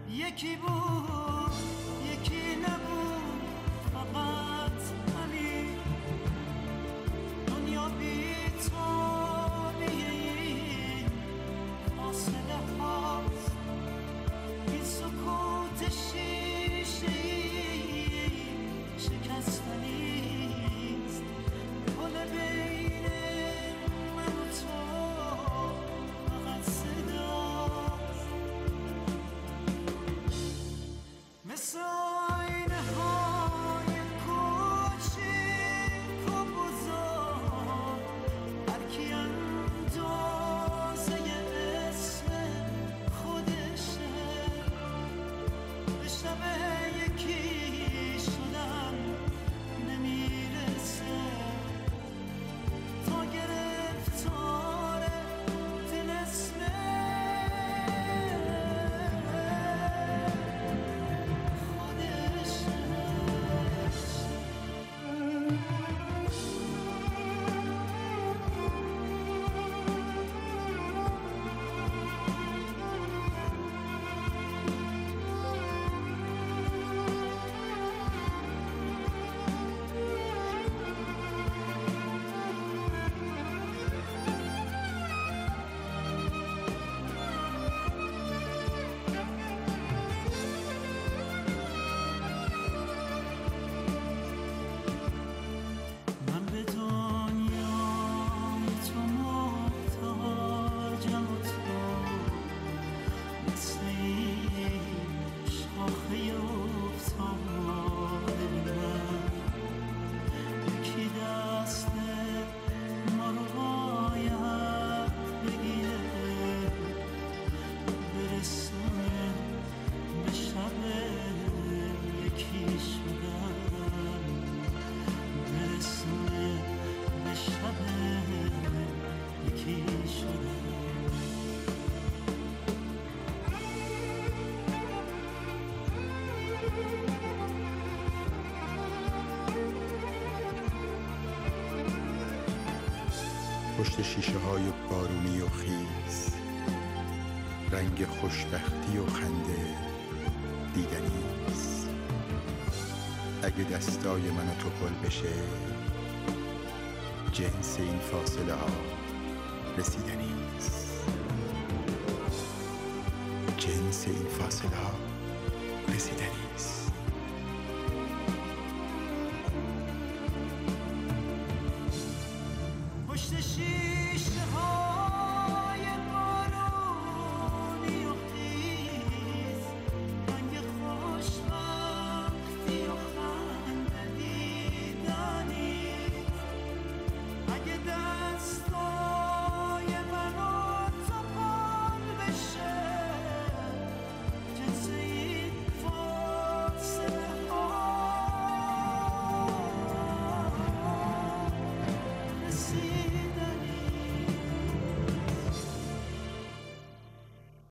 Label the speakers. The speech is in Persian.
Speaker 1: یکی بود یکی نبود، فقط همین دنیا بی تو بی این فاصله هاست، این سکوت شیشه‌ای شکستنیست، پل بین من و تو فقط صداست، مثل آینه های کوچیک و بزرگ، هر کی اندازه اسم خودشه، به شب یکی شدن نمیرسه، تا گرفتار دل من به دنیای تو محتاجم و تو مثل این شاخه افتاده من، یکی دست ما رو باید بگیره، برسونه به شب یکی شدن، برسونه به شب یکی شدن.
Speaker 2: پشت شیشه های بارونی و خیز، رنگ خوشبختی و خنده دیدنیست، اگه دستای من و تو پل بشه، جنس این فاصله ها رسیدنیست، جنس این فاصله ها رسیدنیست.